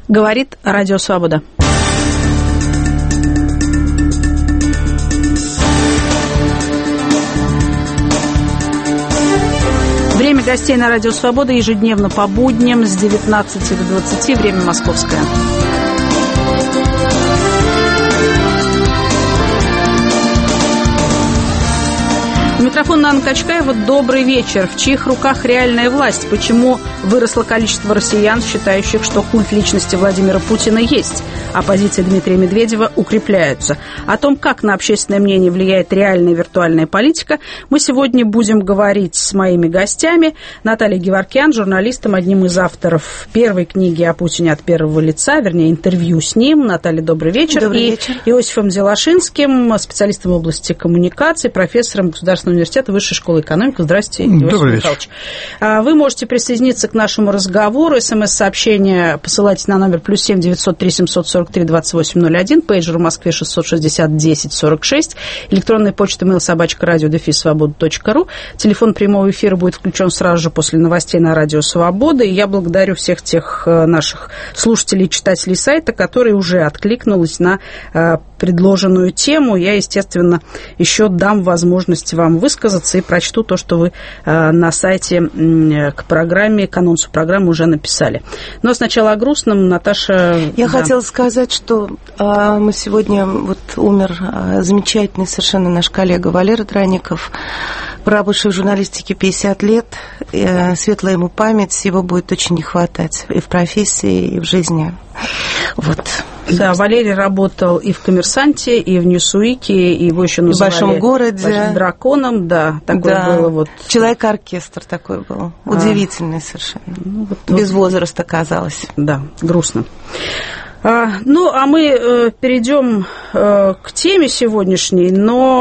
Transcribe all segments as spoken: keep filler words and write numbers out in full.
Говорит Радио Свобода. Время гостей на Радио Свобода ежедневно по будням с девятнадцати до двадцати, время московское. Микрофон Анна Качкаева. Добрый вечер. В чьих руках реальная власть? Почему выросло количество россиян, считающих, что культ личности Владимира Путина есть, а позиции Дмитрия Медведева укрепляются? О том, как на общественное мнение влияет реальная виртуальная политика, мы сегодня будем говорить с моими гостями. Натальей Геворкян, журналистом, одним из авторов первой книги о Путине от первого лица, вернее, интервью с ним. Наталья, добрый вечер. Добрый И вечер. Иосифом Зелашинским, специалистом в области коммуникаций, профессором Государственного университета Высшей школы экономики. Здравствуйте, Иосиф Добрый Михайлович. Вечер. Вы можете присоединиться к нашему разговору. СМС-сообщение посылайте на номер плюс семь девятьсот три семьсот сорок три двадцать восемь ноль один, пейджер в Москве шестьсот шестьдесят десять сорок шесть, электронная почта mail собачка радио дефис свобода точка ру. Телефон прямого эфира будет включен сразу же после новостей на Радио Свобода. И я благодарю всех тех наших слушателей и читателей сайта, которые уже откликнулись на предложенную тему. Я, естественно, еще дам возможность вам высказаться и прочту то, что вы на сайте к программе, к анонсу программы уже написали. Но сначала о грустном. Наташа... Я да. хотела сказать, что а, мы сегодня... Вот умер а, замечательный совершенно наш коллега Валера Драников, проработавший в журналистике пятьдесят лет. И, а, светлая ему память, его будет очень не хватать и в профессии, и в жизни. Вот. Да, Валерий работал и в «Коммерсанте», и в «Ньюсуике», и его еще называли... В «Большом городе». Драконом, да. Такое да. было вот... Человек-оркестр такой был. А. Удивительный совершенно. Ну, вот, Без вот. возраста, казалось. Да, грустно. А, ну, а мы э, перейдем э, к теме сегодняшней,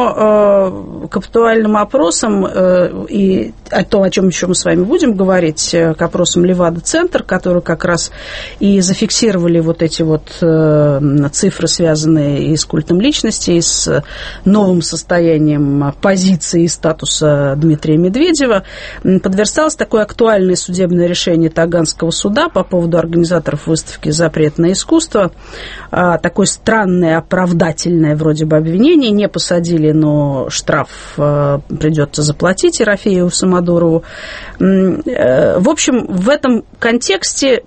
но э, к актуальным опросам э, и о том, о чем еще мы с вами будем говорить, э, к опросам Левада-Центр, которые как раз и зафиксировали вот эти вот э, цифры, связанные и с культом личности, и с новым состоянием позиции и статуса Дмитрия Медведева. Подверсталось такое актуальное судебное решение Таганского суда по поводу организаторов выставки «Запрет на искусство». Такое странное, оправдательное вроде бы обвинение. Не посадили, но штраф придется заплатить Ерофееву Самодурову. В общем, в этом контексте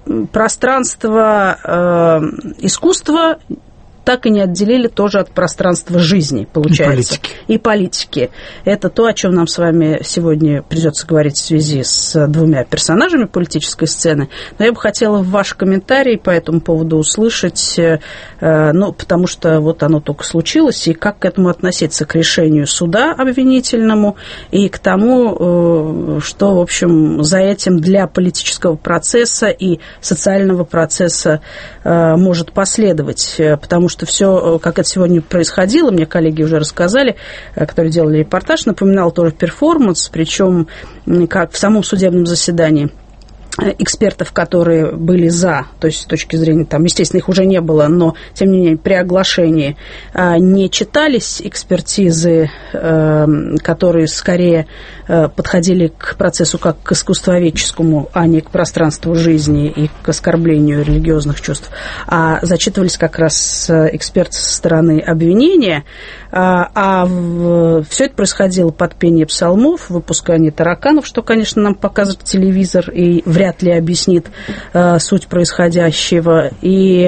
пространство искусства так и не отделили тоже от пространства жизни, получается. И политики. И политики. Это то, о чем нам с вами сегодня придется говорить в связи с двумя персонажами политической сцены. Но я бы хотела ваш комментарий по этому поводу услышать, ну, потому что вот оно только случилось, и как к этому относиться, к решению суда обвинительному и к тому, что, в общем, за этим для политического процесса и социального процесса может последовать, потому что что все, как это сегодня происходило, мне коллеги уже рассказали, которые делали репортаж, напоминал тоже перформанс, причем как в самом судебном заседании экспертов, которые были за, то есть с точки зрения, там, естественно, их уже не было, но, тем не менее, при оглашении не читались экспертизы, которые скорее подходили к процессу как к искусствоведческому, а не к пространству жизни и к оскорблению религиозных чувств, а зачитывались как раз эксперты со стороны обвинения, а все это происходило под пение псалмов, выпускание тараканов, что, конечно, нам показывает телевизор и вряд вряд ли объяснит э, суть происходящего. И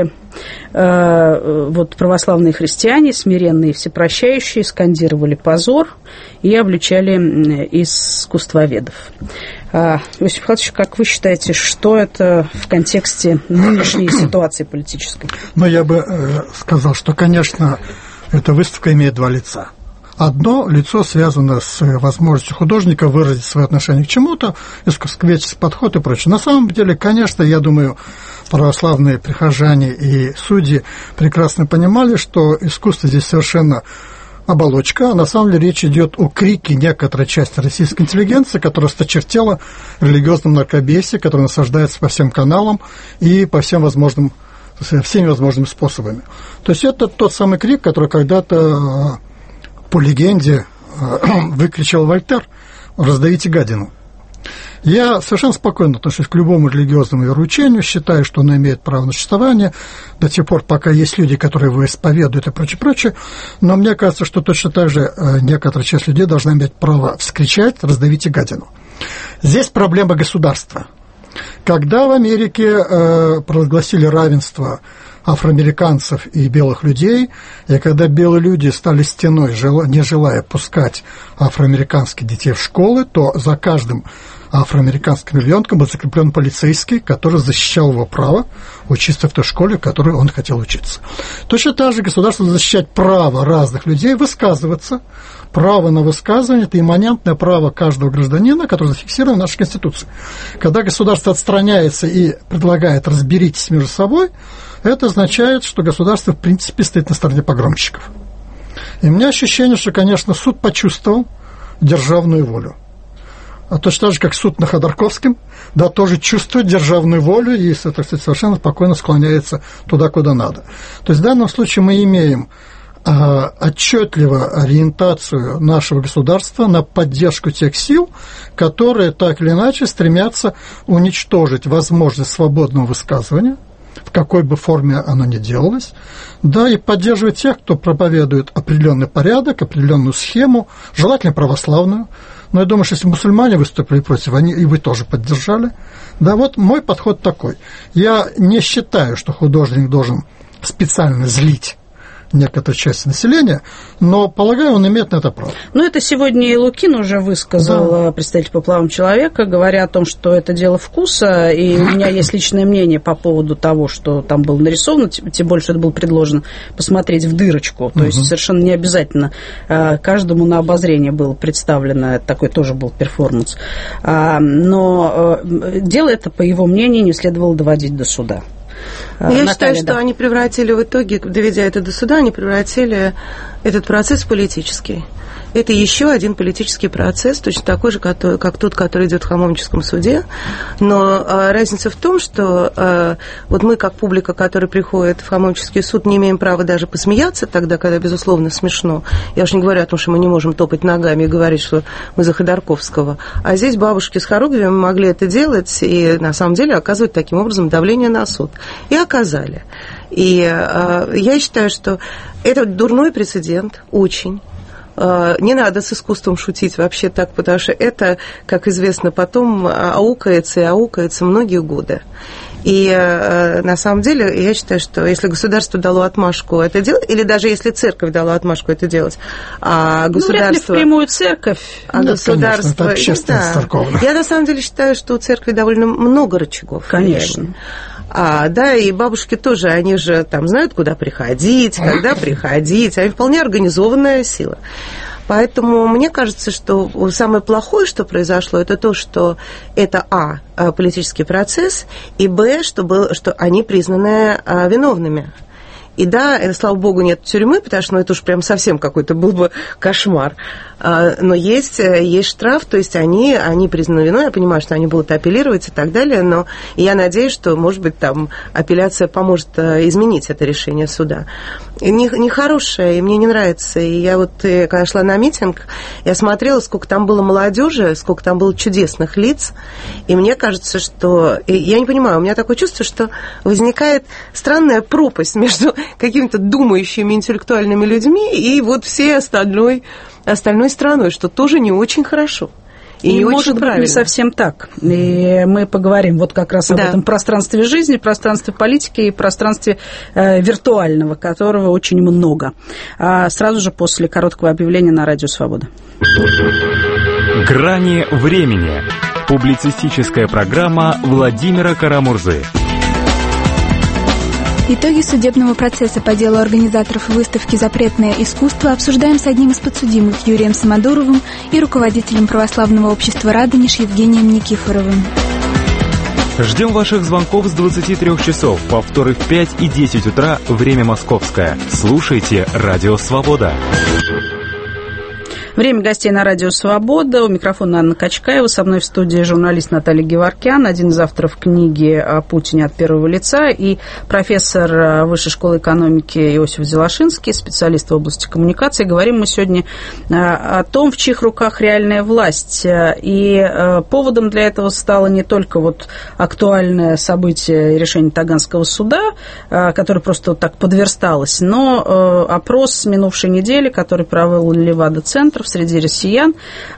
э, вот православные христиане, смиренные и всепрощающие, скандировали позор и обличали искусствоведов. Э, Иосиф Михайлович, как вы считаете, что это в контексте нынешней ситуации политической? Ну, я бы э, сказал, что, конечно, эта выставка имеет два лица. Одно лицо связано с возможностью художника выразить свое отношение к чему-то, искусствоведческий подход и прочее. На самом деле, конечно, я думаю, православные прихожане и судьи прекрасно понимали, что искусство здесь совершенно оболочка, а на самом деле речь идет о крике некоторой части российской интеллигенции, которая осточертела религиозном мракобесии, которое насаждается по всем каналам и по всем возможным, всеми возможными способами. То есть это тот самый крик, который когда-то по легенде выкричал Вольтер: «Раздавите гадину». Я совершенно спокойно отношусь к любому религиозному вероучению, считаю, что оно имеет право на существование до тех пор, пока есть люди, которые его исповедуют и прочее, прочее. Но мне кажется, что точно так же некоторая часть людей должна иметь право вскричать, раздавить и гадину. Здесь проблема государства. Когда в Америке э, провозгласили равенство афроамериканцев и белых людей, и когда белые люди стали стеной, не желая пускать афроамериканских детей в школы, то за каждым афроамериканским ребенком был закреплен полицейский, который защищал его право учиться в той школе, в которой он хотел учиться. Точно так же государство защищает право разных людей высказываться. Право на высказывание – это имманентное право каждого гражданина, которое зафиксировано в нашей Конституции. Когда государство отстраняется и предлагает «разберитесь между собой», это означает, что государство, в принципе, стоит на стороне погромщиков. И у меня ощущение, что, конечно, суд почувствовал державную волю. А точно так же, как суд на Ходорковском, да, тоже чувствует державную волю и, так сказать, совершенно спокойно склоняется туда, куда надо. То есть в данном случае мы имеем а, отчетливо ориентацию нашего государства на поддержку тех сил, которые так или иначе стремятся уничтожить возможность свободного высказывания, в какой бы форме оно ни делалось, да, и поддерживать тех, кто проповедует определенный порядок, определенную схему, желательно православную. Но я думаю, что если мусульмане выступили против, они и вы тоже поддержали. Да, вот мой подход такой. Я не считаю, что художник должен специально злить некоторую часть населения, но, полагаю, он имеет на это право. Ну, это сегодня и Лукин уже высказал, да, представитель по правам человека, говоря о том, что это дело вкуса, и у меня есть личное мнение по поводу того, что там было нарисовано, тем больше это было предложено посмотреть в дырочку, то есть совершенно не обязательно каждому на обозрение было представлено, такой тоже был перформанс, но дело это, по его мнению, не следовало доводить до суда. Я Наталья, считаю, что да. они превратили в итоге, доведя это до суда, они превратили этот процесс в политический. Это еще один политический процесс, точно такой же, как тот, который идет в Хамовническом суде. Но а, разница в том, что а, вот мы, как публика, которая приходит в Хамовнический суд, не имеем права даже посмеяться тогда, когда, безусловно, смешно. Я уж не говорю о том, что мы не можем топать ногами и говорить, что мы за Ходорковского. А здесь бабушки с хоругвями могли это делать и, на самом деле, оказывать таким образом давление на суд. И оказали. И а, я считаю, что это дурной прецедент, очень. Не надо с искусством шутить вообще так, потому что это, как известно, потом аукается и аукается многие годы. И на самом деле я считаю, что если государство дало отмашку это делать, или даже если церковь дала отмашку это делать, а государство... Ну, вряд ли впрямую церковь. А нет, государство... Конечно, это общественность церковная. Я на самом деле считаю, что у церкви довольно много рычагов. Конечно. А, да, и бабушки тоже, они же там знают, куда приходить, когда приходить, они вполне организованная сила. Поэтому мне кажется, что самое плохое, что произошло, это то, что это, а, политический процесс, и, б, что, был, что они признаны виновными. И да, слава богу, нет тюрьмы, потому что ну, это уж прям совсем какой-то был бы кошмар. Но есть, есть штраф, то есть они, они признаны виной, я понимаю, что они будут апеллировать и так далее, но я надеюсь, что, может быть, там апелляция поможет изменить это решение суда. Нехорошее, и мне не нравится. И я вот, когда шла на митинг, я смотрела, сколько там было молодежи, сколько там было чудесных лиц, и мне кажется, что... Я не понимаю, у меня такое чувство, что возникает странная пропасть между какими-то думающими интеллектуальными людьми и вот всей остальной, остальной страной, что тоже не очень хорошо. И, и не может быть правильно. Не совсем так. И мы поговорим вот как раз об да. этом пространстве жизни, пространстве политики и пространстве э, виртуального, которого очень много. А сразу же после короткого объявления на Радио Свобода. Грани времени. Публицистическая программа Владимира Карамурзы. Итоги судебного процесса по делу организаторов выставки «Запретное искусство» обсуждаем с одним из подсудимых Юрием Самодуровым и руководителем православного общества «Радонеж» Евгением Никифоровым. Ждем ваших звонков с двадцати трёх часов, повторы в пять и десять утра, время московское. Слушайте «Радио Свобода». Время гостей на радио «Свобода». У микрофона Анна Качкаева. Со мной в студии журналист Наталья Геворкян, один из авторов книги о Путине от первого лица, и профессор Высшей школы экономики Иосиф Зелашинский, специалист в области коммуникации. Говорим мы сегодня о том, в чьих руках реальная власть. И поводом для этого стало не только вот актуальное событие решения Таганского суда, которое просто вот так подверсталось, но опрос с минувшей недели, который провел Левада-центр среди россиян,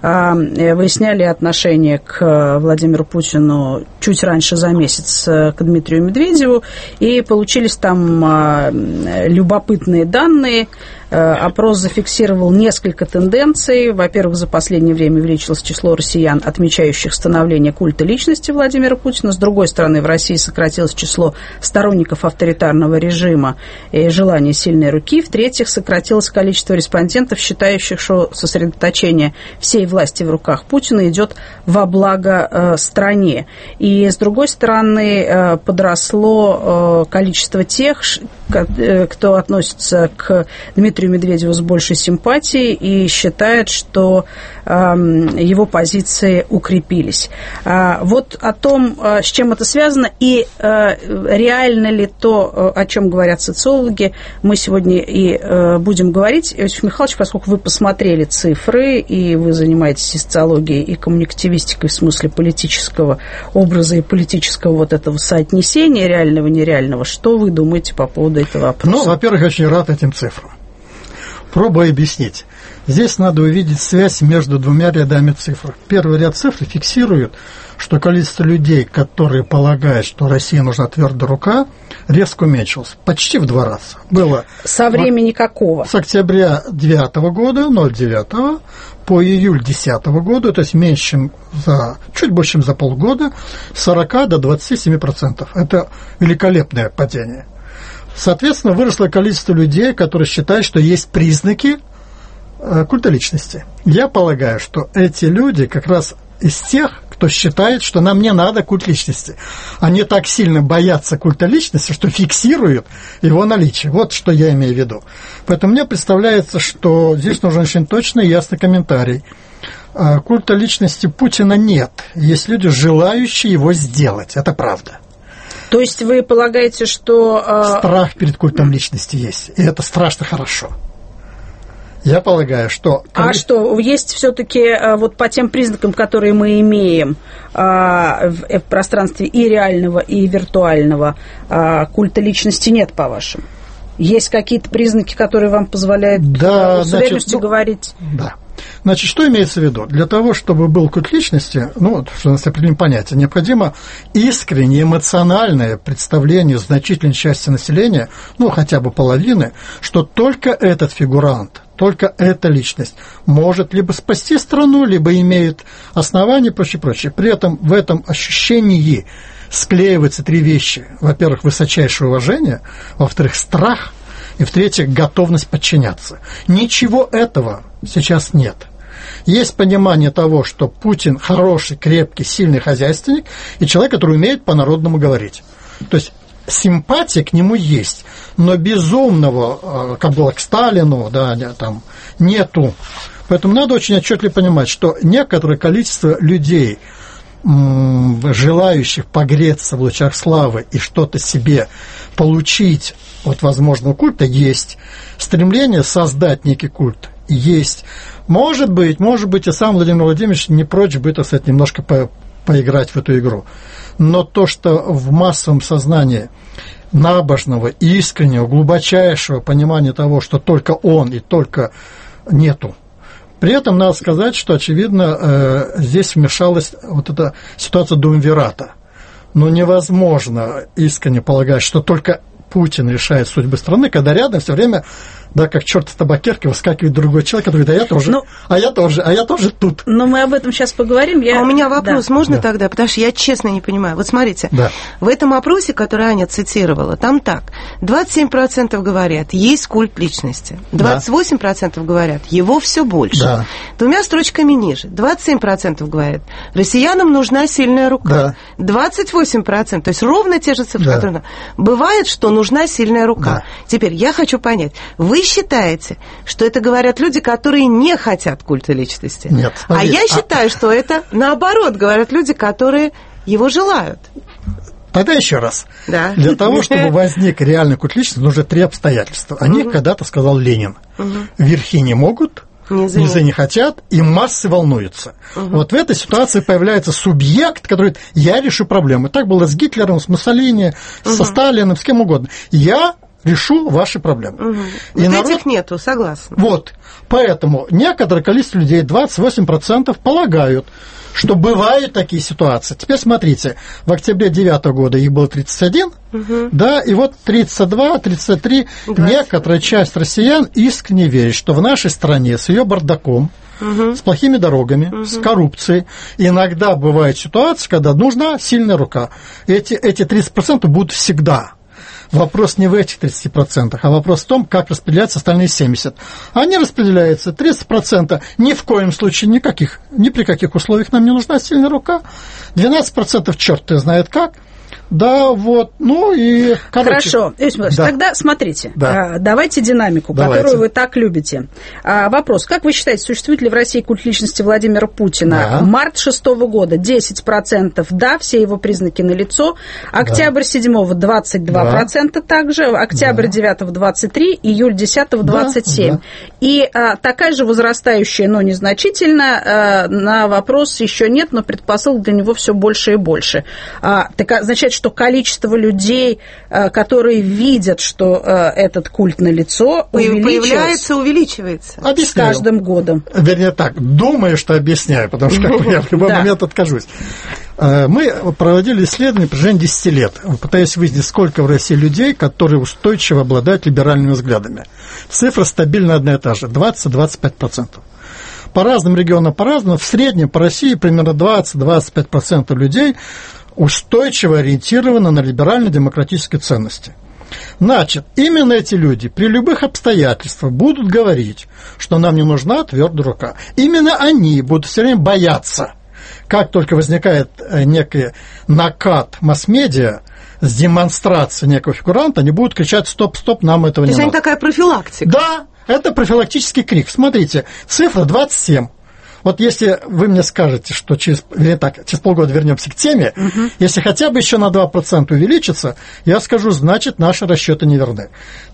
выясняли отношение к Владимиру Путину чуть раньше за месяц к Дмитрию Медведеву, и получились там любопытные данные. Опрос зафиксировал несколько тенденций. Во-первых, за последнее время увеличилось число россиян, отмечающих становление культа личности Владимира Путина. С другой стороны, в России сократилось число сторонников авторитарного режима и желания сильной руки. В-третьих, сократилось количество респондентов, считающих, что сосредоточение всей власти в руках Путина идет во благо э, стране. И, с другой стороны, э, подросло э, количество тех, кто относится к Дмитрию Медведеву с большей симпатией и считает, что э, его позиции укрепились. А вот о том, с чем это связано и э, реально ли то, о чем говорят социологи, мы сегодня и э, будем говорить. Иосиф Михайлович, поскольку вы посмотрели цифры и вы занимаетесь социологией и коммуникативистикой в смысле политического образа и политического вот этого соотнесения реального и нереального, что вы думаете по поводу этого вопроса? Ну, во-первых, я очень рад этим цифрам. Пробую объяснить. Здесь надо увидеть связь между двумя рядами цифр. Первый ряд цифр фиксирует, что количество людей, которые полагают, что России нужна твердая рука, резко уменьшилось. Почти в два раза. Было со времени какого? С октября девятого года, ноль девятого, по июль десятого года, то есть меньше, чем за, чуть больше, чем за полгода, с сорока до двадцати семи процентов. Это великолепное падение. Соответственно, выросло количество людей, которые считают, что есть признаки э, культа личности. Я полагаю, что эти люди как раз из тех, кто считает, что нам не надо культ личности. Они так сильно боятся культа личности, что фиксируют его наличие. Вот что я имею в виду. Поэтому мне представляется, что здесь нужен очень точный и ясный комментарий. Культа личности Путина нет. Есть люди, желающие его сделать. Это правда. То есть вы полагаете, что... Страх перед культом личности есть, и это страшно хорошо. Я полагаю, что... А что, есть все-таки вот по тем признакам, которые мы имеем в пространстве и реального, и виртуального, культа личности нет, по-вашему? Есть какие-то признаки, которые вам позволяют да, с уверенностью ну, говорить? Да. Значит, что имеется в виду? Для того, чтобы был культ личности, ну, что у нас определенное понятие, необходимо искреннее эмоциональное представление значительной части населения, ну, хотя бы половины, что только этот фигурант, только эта личность может либо спасти страну, либо имеет основания и прочее, прочее. При этом в этом ощущении склеиваются три вещи. Во-первых, высочайшее уважение, во-вторых, страх, и в-третьих, готовность подчиняться. Ничего этого сейчас нет. Есть понимание того, что Путин хороший, крепкий, сильный хозяйственник и человек, который умеет по-народному говорить. То есть симпатия к нему есть, но безумного, как было к Сталину, да, там, нету. Поэтому надо очень отчетливо понимать, что некоторое количество людей, желающих погреться в лучах славы и что-то себе получить от возможного культа, есть. Стремление создать некий культ есть. Может быть, может быть, и сам Владимир Владимирович не прочь бы, так сказать, немножко по, поиграть в эту игру. Но то, что в массовом сознании набожного, искреннего, глубочайшего понимания того, что только он и только нету. При этом надо сказать, что, очевидно, здесь вмешалась вот эта ситуация думвирата. Но невозможно искренне полагать, что только Путин решает судьбы страны, когда рядом все время, да, как черт с табакерки, выскакивает другой человек, который говорит, а я тоже, ну, а я тоже, а я тоже тут. Но мы об этом сейчас поговорим. Я... А у меня вопрос, да. можно да. тогда? Потому что я честно не понимаю. Вот смотрите, да. в этом опросе, который Аня цитировала, там так, двадцать семь процентов говорят, есть культ личности, двадцать восемь процентов да. говорят, его все больше. Да. Двумя строчками ниже, двадцать семь процентов говорят, россиянам нужна сильная рука. Да. двадцать восемь процентов, то есть ровно те же цифры, да. которые... Бывает, что нужна сильная рука. Да. Теперь я хочу понять, вы вы считаете, что это говорят люди, которые не хотят культа личности? Нет. А я считаю, что это наоборот говорят люди, которые его желают. Тогда еще раз. Да. Для того, чтобы возник реальный культ личности, нужно три обстоятельства. О них угу. когда-то сказал Ленин. Угу. Верхи не могут, низы, низы не хотят, и массы волнуются. Угу. Вот в этой ситуации появляется субъект, который говорит, я решу проблему. Так было с Гитлером, с Муссолини, угу. со Сталиным, с кем угодно. Я решу ваши проблемы. Угу. И вот народ... этих нету, согласна. Вот. Поэтому некоторое количество людей, двадцать восемь процентов, полагают, что бывают такие ситуации. Теперь смотрите, в октябре девятого года их было тридцать один, угу. да, и вот тридцать два, тридцать три, двадцать. Некоторая часть россиян искренне верит, что в нашей стране с ее бардаком, угу. с плохими дорогами, угу. с коррупцией, иногда бывает ситуация, когда нужна сильная рука. Эти, эти тридцать процентов будут всегда. Вопрос не в этих тридцати процентах, а вопрос в том, как распределяются остальные семьдесят процентов. Они распределяются тридцать процентов ни в коем случае, никаких, ни при каких условиях нам не нужна сильная рука. двенадцать процентов черт знает как. Да, вот, ну и... Короче, хорошо, Иосиф Николаевич, да. тогда смотрите, да. давайте динамику, давайте. Которую вы так любите. Вопрос, как вы считаете, существует ли в России культ личности Владимира Путина? Да. Март шестого года десять процентов, да, все его признаки налицо. Октябрь седьмого двадцать два процента да. также, октябрь девятого двадцать три процента, июль десятого двадцать семь процентов. Да. И а, такая же возрастающая, но незначительно, а, на вопрос еще нет, но предпосылок для него все больше и больше. А, так означает, что количество людей, которые видят, что этот культ налицо, появляется, увеличивается. Объясняю. С каждым годом. Вернее так, думаю, что объясняю, потому что как я в любой да. момент откажусь. Мы проводили исследования в протяжении десяти лет, пытаясь выяснить, сколько в России людей, которые устойчиво обладают либеральными взглядами. Цифра стабильно одна и та же, двадцать-двадцать пять процентов. По разным регионам по-разному, в среднем по России примерно двадцать-двадцать пять процентов людей устойчиво ориентированы на либерально-демократические ценности. Значит, именно эти люди при любых обстоятельствах будут говорить, что нам не нужна твердая рука. Именно они будут все время бояться. Как только возникает некий накат масс-медиа с демонстрацией некого фигуранта, они будут кричать «стоп, стоп, нам этого не надо». То есть они такая профилактика? Да, это профилактический крик. Смотрите, цифра двадцать семь. Вот если вы мне скажете, что через, так, через полгода вернемся к теме, угу. если хотя бы еще на два процента увеличится, я скажу, значит, наши расчеты не верны.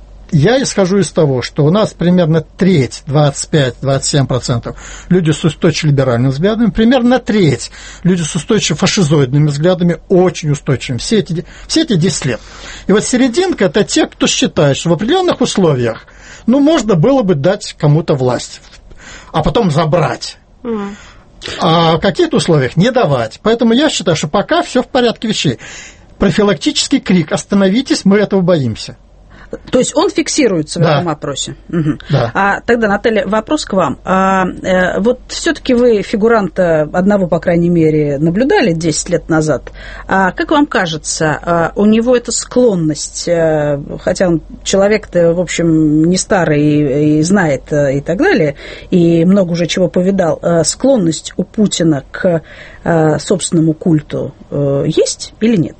Я исхожу из того, что у нас примерно треть, двадцать пять - двадцать семь процентов люди с устойчивыми либеральными взглядами, примерно треть люди с устойчивыми фашизоидными взглядами, очень устойчивыми, все эти, все эти десять лет. И вот серединка – это те, кто считает, что в определенных условиях, ну, можно было бы дать кому-то власть, а потом забрать. Mm. А в каких-то условиях не давать. Поэтому я считаю, что пока все в порядке вещей. Профилактический крик «Остановитесь, мы этого боимся». То есть он фиксируется в да. этом опросе. Угу. Да. А тогда, Наталья, вопрос к вам. А, э, вот все-таки вы фигуранта одного, по крайней мере, наблюдали десять лет назад. А как вам кажется, а у него эта склонность, а, хотя он человек-то, в общем, не старый и, и знает а, и так далее, и много уже чего повидал, а, склонность у Путина к а, собственному культу а, есть или нет?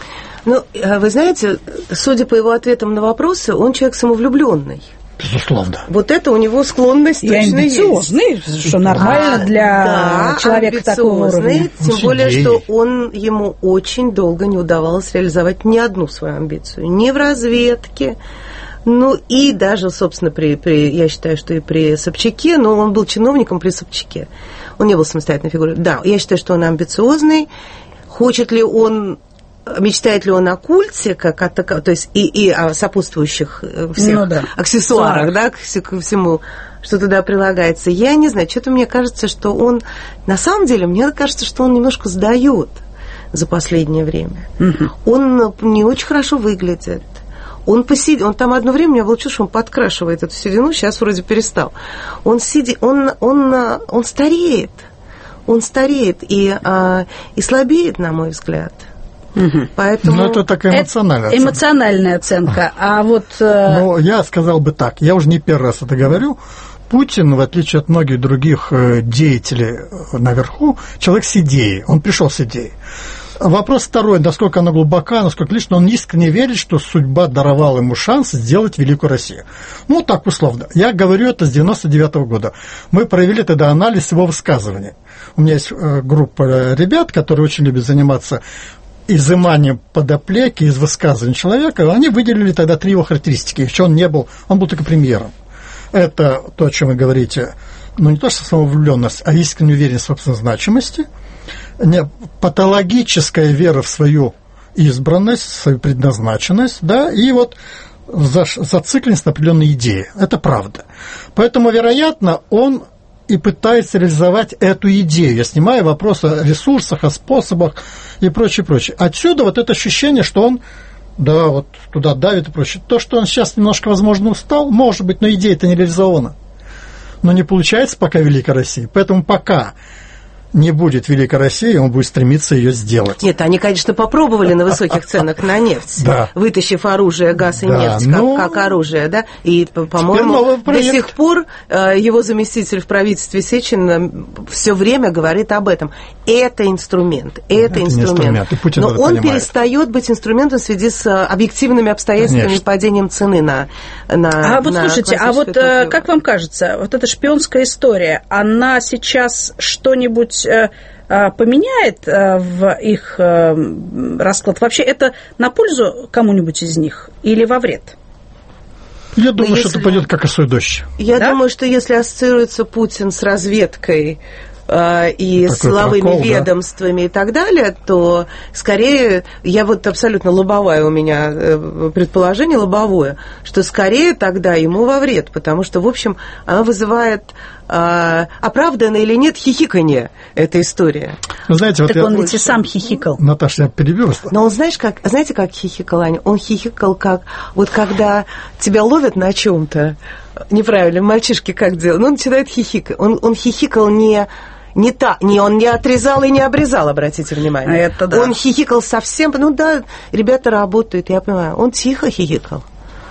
Ну, вы знаете, судя по его ответам на вопросы, он человек самовлюбленный. Безусловно. Вот это у него склонность и точно амбициозный, есть. Что нормально а, для да, человека такого уровня. Тем более, что он, ему очень долго не удавалось реализовать ни одну свою амбицию. Ни в разведке, ну и даже, собственно, при, при, я считаю, что и при Собчаке, но он был чиновником при Собчаке. Он не был самостоятельной фигурой. Да, я считаю, что он амбициозный. Хочет ли он... Мечтает ли он о культе, как о, то есть и, и о сопутствующих всех ну, да. аксессуарах, да, к всему, что туда прилагается? Я не знаю, что-то мне кажется, что он, на самом деле, мне кажется, что он немножко сдает за последнее время. Угу. Он не очень хорошо выглядит. Он, посид... он там одно время, у меня было чувство, что он подкрашивает эту седину, сейчас вроде перестал. Он, сиди... он, он, он стареет. Он стареет и, и слабеет, на мой взгляд. Угу. Поэтому... Ну, это такая эмоциональная это оценка. Эмоциональная оценка. А вот... Ну, я сказал бы так, я уже не первый раз это говорю, Путин, в отличие от многих других деятелей наверху, человек с идеей, он пришел с идеей. Вопрос второй, насколько она глубока, насколько лично он искренне верит, что судьба даровала ему шанс сделать великую Россию. Ну, так условно. Я говорю это с девяносто девятого года. Мы провели тогда анализ его высказываний. У меня есть группа ребят, которые очень любят заниматься изыманием подоплеки из высказываний человека. Они выделили тогда три его характеристики, еще он не был, он был только премьером. Это то, о чем вы говорите, ну, не то что самовлюбленность, а искренняя уверенность в собственной значимости, не, патологическая вера в свою избранность, в свою предназначенность, да, и вот за, зацикленность на определенные идеи. Это правда. Поэтому, вероятно, он и пытается реализовать эту идею. Я снимаю вопрос о ресурсах, о способах и прочее, прочее. Отсюда вот это ощущение, что он, да, вот туда давит и прочее. То, что он сейчас немножко, возможно, устал, может быть, но идея-то не реализована. Но не получается пока Великая Россия. Поэтому пока не будет Великой России, он будет стремиться ее сделать. Нет, они, конечно, попробовали на высоких ценах на нефть, да. вытащив оружие, газ и да, нефть ну, как, как оружие, да, и, по-моему, до сих пор его заместитель в правительстве Сечин все время говорит об этом. Это инструмент, это, это инструмент. инструмент. Но он понимает. перестает быть инструментом в связи с объективными обстоятельствами Конечно. падением цены на, на А вот на слушайте, а вот топливо. Как вам кажется, вот эта шпионская история, она сейчас что-нибудь поменяет в их расклад? Вообще это на пользу кому-нибудь из них или во вред? Я думаю, если... что это пойдет как осой дождь. Я да? думаю, что если ассоциируется Путин с разведкой и такой силовыми прокол, ведомствами да? и так далее, то скорее, я вот абсолютно лобовая у меня предположение, лобовое, что скорее тогда ему во вред, потому что, в общем, она вызывает а, оправданно или нет хихиканье, эта история. Вы знаете, вот так я... он ведь и сам хихикал. Наташа, я перебил вас. Но он, знаешь, как, знаете, как хихикал, Аня? Он хихикал, как вот когда тебя ловят на чем-то неправильно, мальчишки как делают, но он начинает хихикать. Он, он хихикал не... Не та, не он не отрезал и не обрезал, обратите внимание. Это да. Он хихикал совсем, ну да, ребята работают, я понимаю. Он тихо хихикал.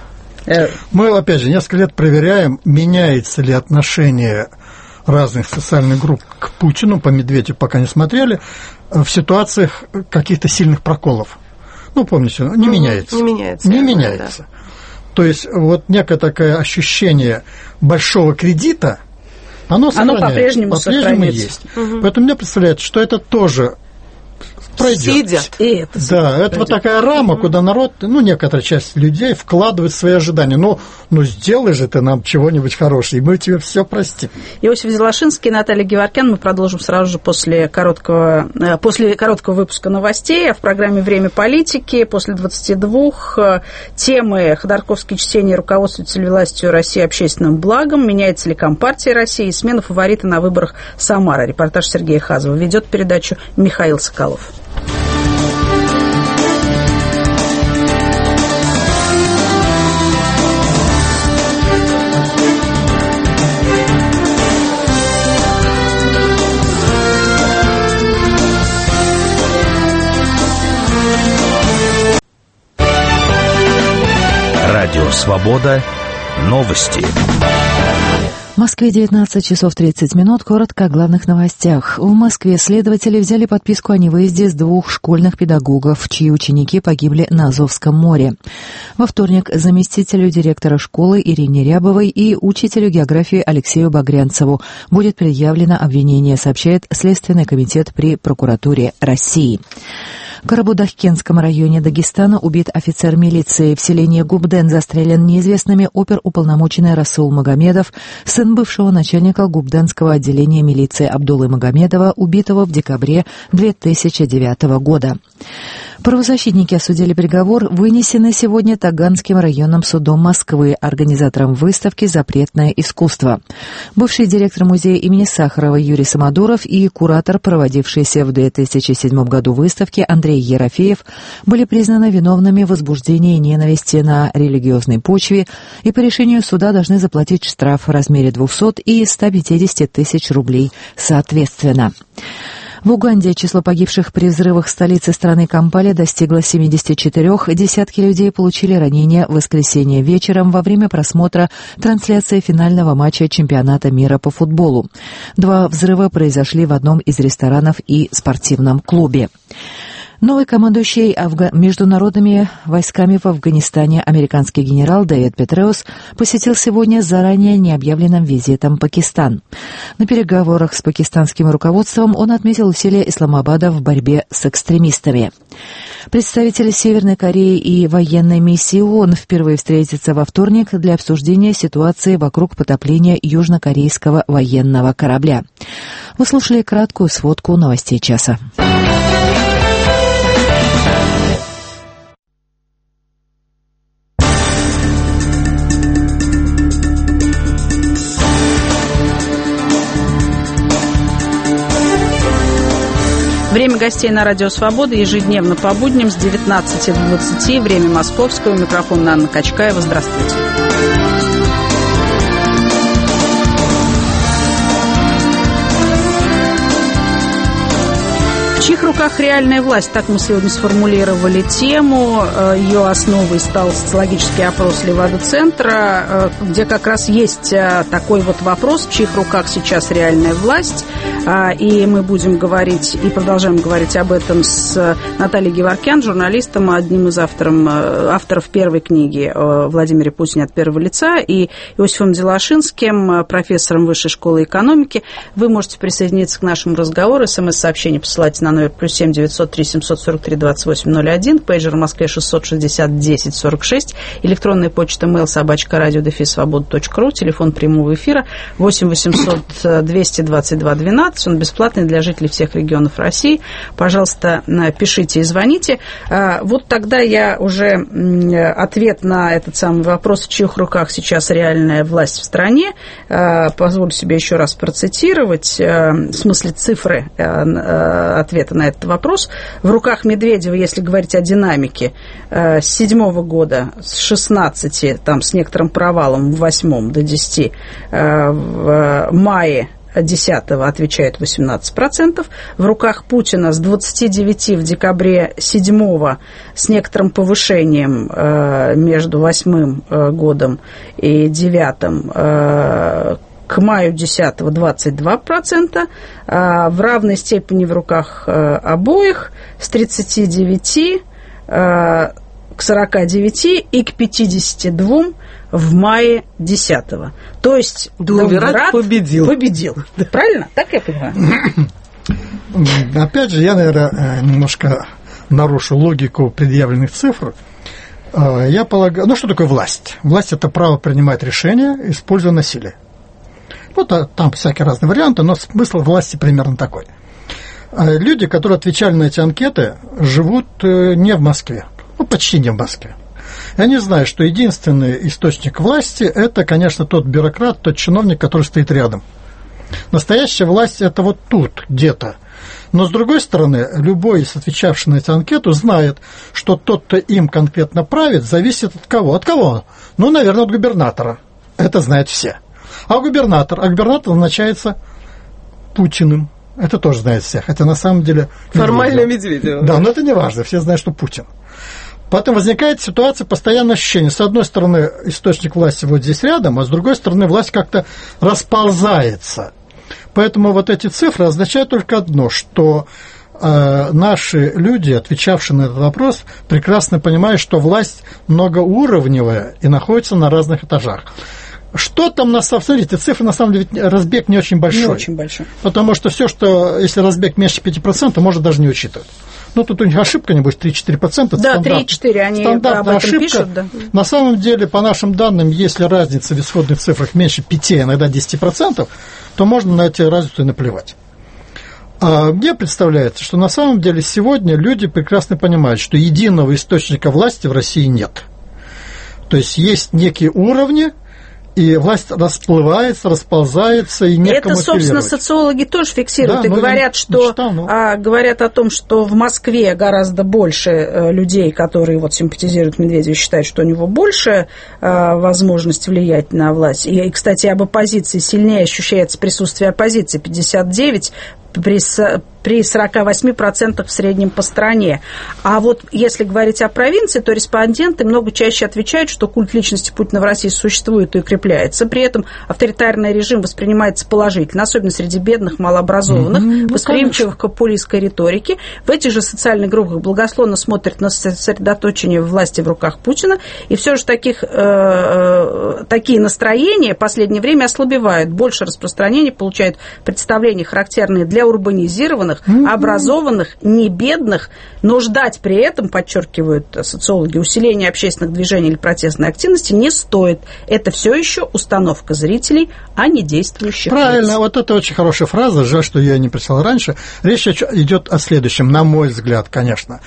Мы, опять же, несколько лет проверяем, меняется ли отношение разных социальных групп к Путину, по Медведеву пока не смотрели, в ситуациях каких-то сильных проколов. Ну, помните, не ну, меняется. Не меняется. Не меняется. Да. То есть, вот некое такое ощущение большого кредита, Оно, Оно по-прежнему, по-прежнему есть. Угу. Поэтому мне представляется, что это тоже пройдет. Сидят. И это да, это пройдет. Вот такая рама, угу. куда народ, ну, некоторая часть людей вкладывает свои ожидания. Ну, ну, сделай же ты нам чего-нибудь хорошее, и мы тебе все простим. Иосиф Зелашинский, Наталья Геворкян. Мы продолжим сразу же после короткого, после короткого выпуска новостей. А в программе «Время политики» после двадцати двух темы «Ходорковские чтения руководствуются ли властью России общественным благом? Меняется ли Компартия России?» и смена фаворита на выборах Самара. Репортаж Сергея Хазова. Ведет передачу Михаил Соколов. Радио «Свобода». Новости. В Москве девятнадцать часов тридцать минут. Коротко о главных новостях. В Москве следователи взяли подписку о невыезде с двух школьных педагогов, чьи ученики погибли на Азовском море. Во вторник заместителю директора школы Ирине Рябовой и учителю географии Алексею Багрянцеву будет предъявлено обвинение, сообщает Следственный комитет при прокуратуре России. В Карабудаккенском районе Дагестана убит офицер милиции. В селении Губден застрелен неизвестными оперуполномоченный Расул Магомедов, сын бывшего начальника Губденского отделения милиции Абдуллы Магомедова, убитого в декабре две тысячи девятого года. Правозащитники осудили приговор, вынесенный сегодня Таганским районным судом Москвы, организатором выставки «Запретное искусство». Бывший директор музея имени Сахарова Юрий Самодуров и куратор, проводившийся в две тысячи седьмом году выставки, Андрей Ерофеев, были признаны виновными в возбуждении ненависти на религиозной почве и по решению суда должны заплатить штраф в размере двухсот и ста пятидесяти тысяч рублей соответственно. В Уганде число погибших при взрывах столицы страны Кампала достигло семидесяти четырёх. Десятки людей получили ранения в воскресенье вечером во время просмотра трансляции финального матча чемпионата мира по футболу. Два взрыва произошли в одном из ресторанов и спортивном клубе. Новый командующий Афга... международными войсками в Афганистане американский генерал Дэвид Петреус посетил сегодня заранее необъявленным визитом Пакистан. На переговорах с пакистанским руководством он отметил усилия Исламабада в борьбе с экстремистами. Представители Северной Кореи и военной миссии ООН впервые встретятся во вторник для обсуждения ситуации вокруг потопления южнокорейского военного корабля. Вы слушали краткую сводку новостей часа. Время гостей на Радио Свобода ежедневно по будням с девятнадцати до двадцати. Время московского. Микрофон Анна Качкаева. Здравствуйте. В чьих руках реальная власть? Так мы сегодня сформулировали тему. Ее основой стал социологический опрос Левада-центра, где как раз есть такой вот вопрос, в чьих руках сейчас реальная власть. И мы будем говорить, и продолжаем говорить об этом с Натальей Геворкян, журналистом, одним из авторов, авторов первой книги о Владимире Путине от первого лица, и Иосифом Делашинским, профессором Высшей школы экономики. Вы можете присоединиться к нашему разговору. СМС-сообщение посылайте на номер плюс семь девятьсот три семьсот сорок три двадцать восемь ноль один, пейджер в Москве шестьсот шестьдесят десять сорок шесть, электронная почта mail собачка радио дефис свобода точка ру, телефон прямого эфира восемь восемьсот двести двадцать два двенадцать, он бесплатный для жителей всех регионов России. Пожалуйста, пишите и звоните. Вот тогда я уже ответ на этот самый вопрос, в чьих руках сейчас реальная власть в стране, позволю себе еще раз процитировать, в смысле цифры ответа на этот вопрос. В руках Медведева, если говорить о динамике, с седьмого года, с шестнадцати, там, с некоторым провалом в восьмом до десяти, в мае десятого отвечает восемнадцать процентов. В руках Путина с двадцати девяти в декабре седьмого с некоторым повышением между восьмым годом и девятым к маю десятого двадцать два процента, а в равной степени в руках обоих с тридцати девяти к сорока девяти и к пятидесяти двум в мае десятого. То есть Думвират победил. Победил. Правильно? Так я понимаю? Опять же, я, наверное, немножко нарушу логику предъявленных цифр. Я полагаю, ну что такое власть? Власть – это право принимать решения, используя насилие. Вот там всякие разные варианты, но смысл власти примерно такой. Люди, которые отвечали на эти анкеты, живут не в Москве, ну, почти не в Москве. И они знают, что единственный источник власти – это, конечно, тот бюрократ, тот чиновник, который стоит рядом. Настоящая власть – это вот тут, где-то. Но, с другой стороны, любой из отвечавших на эту анкету знает, что тот, кто им конкретно правит, зависит от кого? От кого? Ну, наверное, от губернатора. Это знают все. А губернатор? А губернатор назначается Путиным. Это тоже знает все. Хотя на самом деле... Формально Медведев. Да, но это не важно. Все знают, что Путин. Поэтому возникает ситуация, постоянное ощущение. С одной стороны, источник власти вот здесь рядом, а с другой стороны, власть как-то расползается. Поэтому вот эти цифры означают только одно, что э, наши люди, отвечавшие на этот вопрос, прекрасно понимают, что власть многоуровневая и находится на разных этажах. Что там на самом деле? Эти цифры, на самом деле, разбег не очень большой. Не очень большой. Потому что все, что, если разбег меньше пяти процентов, может даже не учитывать. Ну, тут у них ошибка, небось, три-четыре процента. Да, три-четыре, они об этом ошибка. Пишут, да. На самом деле, по нашим данным, если разница в исходных цифрах меньше пяти, иногда десяти процентов, то можно на эти разницу и наплевать. А мне представляется, что на самом деле сегодня люди прекрасно понимают, что единого источника власти в России нет. То есть есть некие уровни, и власть расплывается, расползается, и некому это, собственно, социологи тоже фиксируют, да, и говорят, что, читал, но... а, говорят о том, что в Москве гораздо больше людей, которые вот симпатизируют Медведеву, считают, что у него больше а, возможность влиять на власть. И, и, кстати, об оппозиции сильнее ощущается присутствие оппозиции. пятьдесят девять при, при сорок восемь процентов в среднем по стране. А вот если говорить о провинции, то респонденты много чаще отвечают, что культ личности Путина в России существует и укрепляется. При этом авторитарный режим воспринимается положительно, особенно среди бедных, малообразованных, mm-hmm. восприимчивых к популистской риторике. В этих же социальных группах благосклонно смотрят на сосредоточение власти в руках Путина. И все же таких, э, такие настроения в последнее время ослабевают. Больше распространения получают представления, характерные для урбанизированных, mm-hmm. образованных, не бедных, но ждать при этом, подчеркивают социологи, усиления общественных движений или протестной активности не стоит. Это все еще установка зрителей, а не действующих лиц. Правильно, вот это очень хорошая фраза, жаль, что я не прочитал раньше. Речь идет о следующем, на мой взгляд, конечно.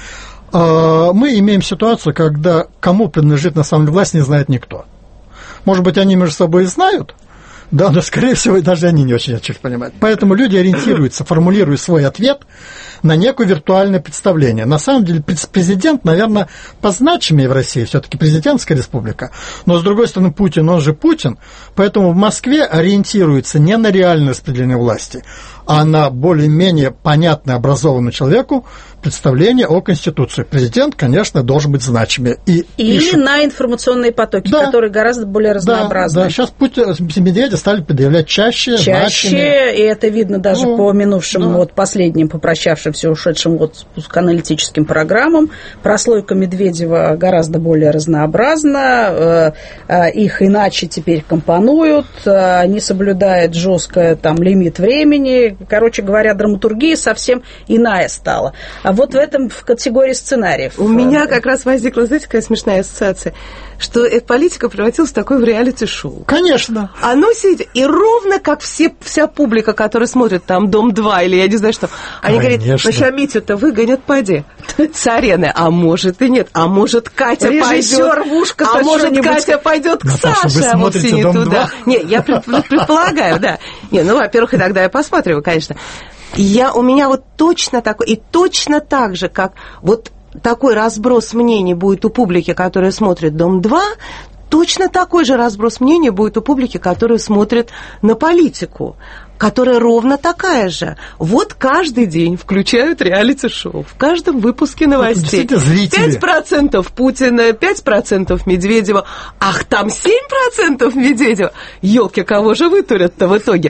Мы имеем ситуацию, когда кому принадлежит на самом деле власть, не знает никто. Может быть, они между собой и знают, да, но, скорее всего, даже они не очень отчет понимают. Поэтому люди ориентируются, формулируя свой ответ на некое виртуальное представление. На самом деле, президент, наверное, позначимее в России, все-таки президентская республика. Но, с другой стороны, Путин, он же Путин. Поэтому в Москве ориентируется не на реальное распределение власти, а на более-менее понятное образованному человеку представление о Конституции. Президент, конечно, должен быть значимее. И Или пишет... на информационные потоки, да, которые гораздо более разнообразны. Да, да. Сейчас Путин, Медведя стали предъявлять чаще, Чаще, значимее. И это видно даже ну, по минувшим, да. вот, последним, попрощавшимся, ушедшим вот, аналитическим программам. Прослойка Медведева гораздо более разнообразна. Их иначе теперь компонуют. Они соблюдают жестко там, лимит времени. Короче говоря, драматургия совсем иная стала. А вот в этом в категории сценариев. У меня как раз возникла, знаете, какая смешная ассоциация, что эта политика превратилась в такое в реалити-шоу. Конечно. Оно сидит, и ровно как все, вся публика, которая смотрит там «Дом-два» или я не знаю что, они Конечно. говорят, ну сейчас Митю-то выгонят, поди, с арены. А может и нет. А может Катя Режиссер пойдет. Вушка, а может Катя пойдет к Наташа, Саше, а вовсе не туда. Не, я предполагаю, да. Не, ну, во-первых, иногда я посматриваю, конечно. Я, у меня вот точно такой, и точно так же, как вот такой разброс мнений будет у публики, которая смотрит «Дом-два», точно такой же разброс мнений будет у публики, которая смотрит на политику, которая ровно такая же. Вот каждый день включают реалити-шоу. В каждом выпуске новостей. пять процентов Путина, пять процентов Медведева. Ах, там семь процентов Медведева. Ёлки, кого же вытурят-то в итоге?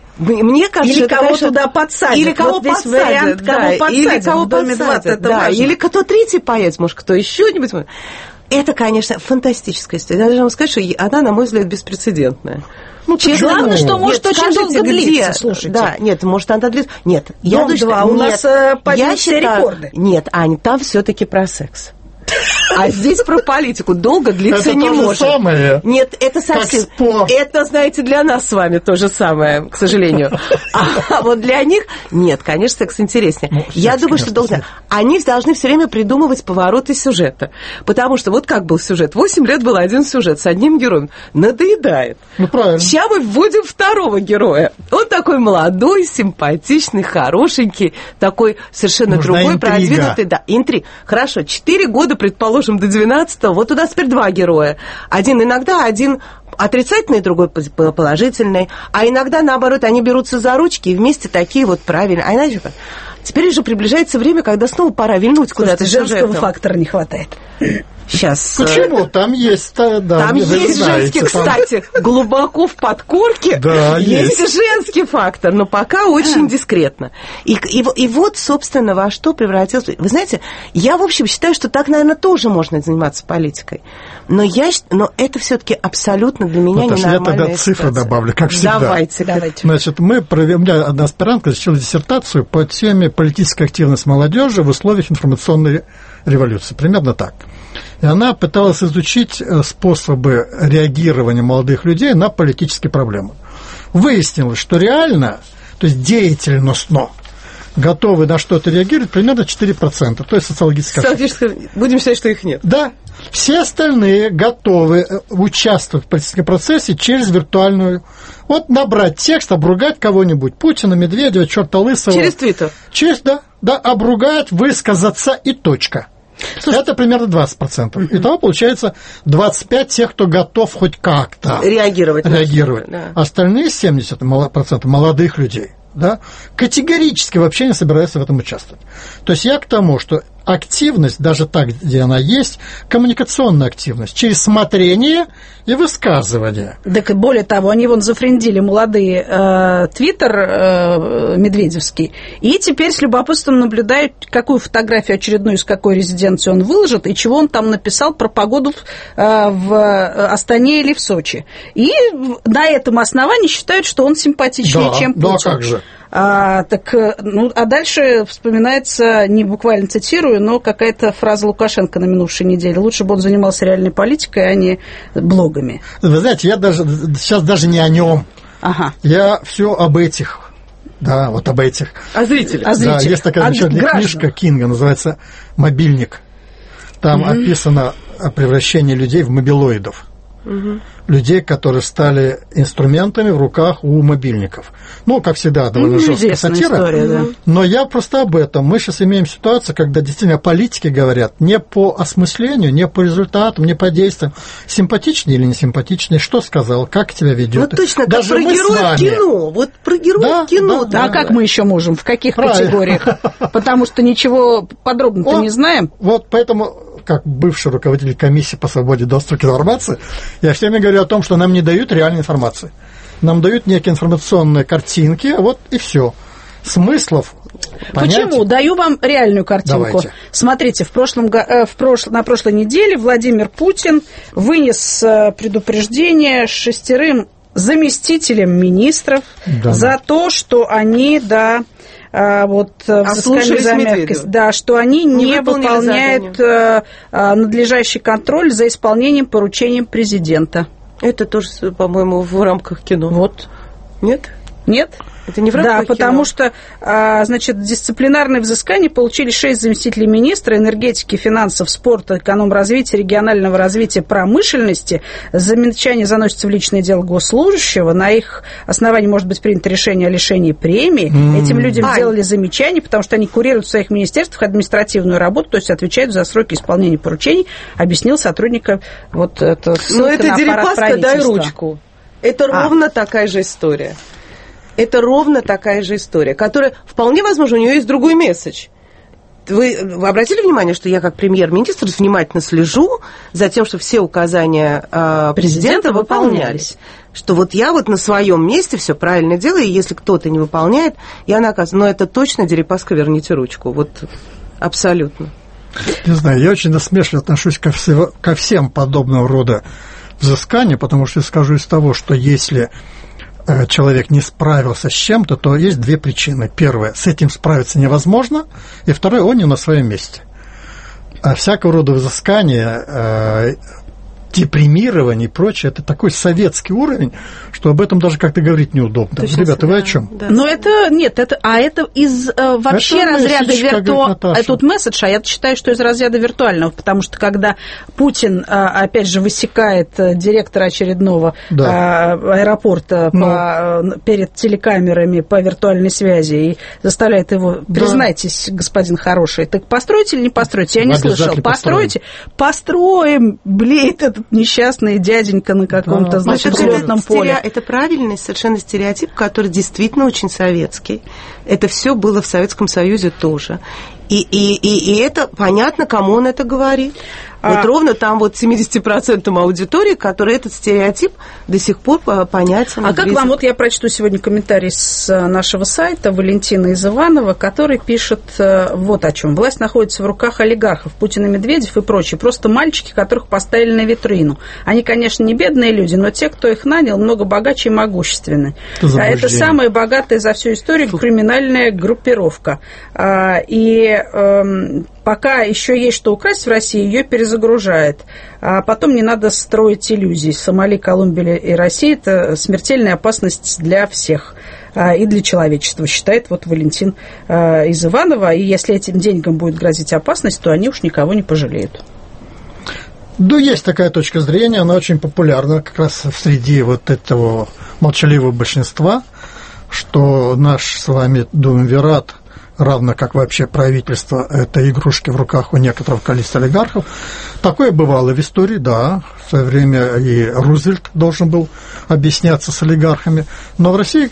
Мне кажется, или кого конечно, туда подсадят. Или кого вот подсадят, вариант, да, кого подсадят, или кого в доме подсадят, два, это да, важно. или кто третий поедет, может, кто еще-нибудь. Это, конечно, фантастическая история. Я должна вам сказать, что она, на мой взгляд, беспрецедентная. Ну, честно, главное, что может нет, очень долго длиться, слушайте. Да, нет, может, она длится. Нет, я думаю, у нас побили все рекорды. Нет, Аня, там все-таки про секс. А здесь про политику долго длиться это не то может. Же самое, Нет, это совсем... Это, знаете, для нас с вами то же самое, к сожалению. А вот для них... Нет, конечно, секс интереснее. Ну, Я секс, думаю, что долго... Они должны все время придумывать повороты сюжета. Потому что вот как был сюжет. Восемь лет был один сюжет с одним героем. Надоедает. Ну, правильно. Сейчас мы вводим второго героя. Он такой молодой, симпатичный, хорошенький, такой совершенно Нужна другой, интрига. продвинутый. Да, интриг. Хорошо, четыре года, предположим, до двенадцатого, вот у нас теперь два героя. Один иногда, один отрицательный, другой положительный. А иногда, наоборот, они берутся за ручки и вместе такие вот правильные. А иначе как? Теперь уже приближается время, когда снова пора вильнуть куда-то. Женского фактора не хватает. Сейчас. Почему? Там есть, да, там есть знаете, женский, там... кстати, глубоко в подкорке да, есть. есть женский фактор, но пока очень дискретно. И, и, и вот, собственно, во что превратился. Вы знаете, я, в общем, считаю, что так, наверное, тоже можно заниматься политикой. Но, я, но это все-таки абсолютно для меня Наташа, ненормальная я тогда цифры добавлю, как всегда. Давайте, давайте. Значит, мы провели, у меня одна аспирантка защитила диссертацию по теме «Политическая активность молодежи в условиях информационной революции». Примерно так. И она пыталась изучить способы реагирования молодых людей на политические проблемы. Выяснилось, что реально, то есть деятельностно, готовы на что-то реагировать примерно четыре процента, то есть социологическая ошибка. Будем считать, что их нет. Да. Все остальные готовы участвовать в политическом процессе через виртуальную... Вот набрать текст, обругать кого-нибудь, Путина, Медведева, черта лысого. Через Твиттер. Через, да, да, обругать, высказаться и точка. Слушай, это примерно двадцать процентов. Mm-hmm. Итого получается двадцать пять процентов тех, кто готов хоть как-то реагировать. реагировать. Да. Остальные семьдесят процентов молодых людей. да, категорически вообще не собирается в этом участвовать. То есть я к тому, что активность, даже так, где она есть, коммуникационная активность, через смотрение и высказывание. Так и более того, они вон зафрендили молодые твиттер э, э, медведевский, и теперь с любопытством наблюдают, какую фотографию очередную из какой резиденции он выложит, и чего он там написал про погоду э, в Астане или в Сочи. И на этом основании считают, что он симпатичнее, да, чем Путин. Да, как же. А, так, ну, а дальше вспоминается, не буквально цитирую, но какая-то фраза Лукашенко на минувшей неделе. Лучше бы он занимался реальной политикой, а не блогами. Вы знаете, я даже сейчас даже не о нем. Ага. Я все об этих. Да, вот об этих. О зрителях. О зрителях. Да, есть такая замечательная книжка Кинга, называется «Мобильник». Там угу. описано превращение людей в мобилоидов. Угу. Людей, которые стали инструментами в руках у мобильников. Ну, как всегда, довольно ну, жесткая сатира. История, да. Но я просто об этом. Мы сейчас имеем ситуацию, когда действительно политики говорят не по осмыслению, не по результатам, не по действиям. Симпатичнее или не симпатичнее, что сказал, как тебя ведет. Ну, точно, даже как про героев кино. Вот про героев да, кино. Да, да, а да, как да. мы еще можем? В каких Правильно. категориях? Потому что ничего подробно-то не знаем. Вот поэтому... как бывший руководитель комиссии по свободе доступа к информации, я все время говорю о том, что нам не дают реальной информации. Нам дают некие информационные картинки, вот и все. Смыслов, понятий. Почему? Даю вам реальную картинку. Давайте. Смотрите, в прошлом, в прош... на прошлой неделе Владимир Путин вынес предупреждение шестерым заместителям министров да. за то, что они, да, вот взыскание заметки, да, что они не, не выполняют задание. надлежащий контроль за исполнением поручений президента. Это тоже, по-моему, в рамках кино. Вот. Нет? Нет? Это не в рамках Да, кино. потому что, значит, дисциплинарные взыскания получили шесть заместителей министра энергетики, финансов, спорта, экономразвития, регионального развития, промышленности. Замечание заносится в личное дело госслужащего. На их основании может быть принято решение о лишении премии. Mm. Этим людям Ай. сделали замечание, потому что они курируют в своих министерствах административную работу, то есть отвечают за сроки исполнения поручений, объяснил сотрудника вот это. Но это Дерипаска, дай ручку. Это а. ровно такая же история. Это ровно такая же история, которая, вполне возможно, у нее есть другой месседж. Вы, вы обратили внимание, что я как премьер-министр внимательно слежу за тем, чтобы все указания э, президента, президента выполнялись. выполнялись. Что вот я вот на своем месте все правильно делаю, и если кто-то не выполняет, я наказываю. Но это точно, Дерипаска, верните ручку. Вот абсолютно. Не знаю, я очень насмешливо отношусь ко, всего, ко всем подобного рода взысканиям, потому что я скажу из того, что если человек не справился с чем-то, то есть две причины. Первое, с этим справиться невозможно, и второе, он не на своем месте. А всякого рода взыскания, депримирование и прочее, это такой советский уровень, что об этом даже как-то говорить неудобно. Точно, ребята, вы да, о чем? Да. Но это нет, это, а это из э, вообще это разряда виртуального. Это тут месседж, а я считаю, что из разряда виртуального, потому что когда Путин, э, опять же, высекает директора очередного да. э, аэропорта Но... по, перед телекамерами по виртуальной связи и заставляет его, признайтесь, да. господин хороший, так построите или не построите? Я не слышал. Построите? Построим, блеет этот несчастный дяденька на каком-то, да. значит, взлетном поле. Это правильный совершенно стереотип, который действительно очень советский. Это все было в Советском Союзе тоже. И, и, и, и это понятно, кому он это говорит. Вот а... ровно там вот семьдесят процентов аудитории, которой этот стереотип до сих пор понятен. А как вам, вот я прочту сегодня комментарий с нашего сайта Валентина из Иванова, который пишет вот о чем. Власть находится в руках олигархов, Путин и Медведев и прочие. Просто мальчики, которых поставили на витрину. Они, конечно, не бедные люди, но те, кто их нанял, много богаче и могущественны. Это, это самая богатая за всю историю Фу. криминальная группировка. И пока еще есть что украсть в России, ее перезагружает. А потом не надо строить иллюзий. Сомали, Колумбия и Россия – это смертельная опасность для всех и для человечества, считает вот Валентин из Иванова. И если этим деньгам будет грозить опасность, то они уж никого не пожалеют. Ну, есть такая точка зрения, она очень популярна как раз среди вот этого молчаливого большинства, что наш с вами думвират, равно как вообще правительство, это игрушки в руках у некоторого количества олигархов. Такое бывало в истории, да. В свое время и Рузвельт должен был объясняться с олигархами. Но в России, к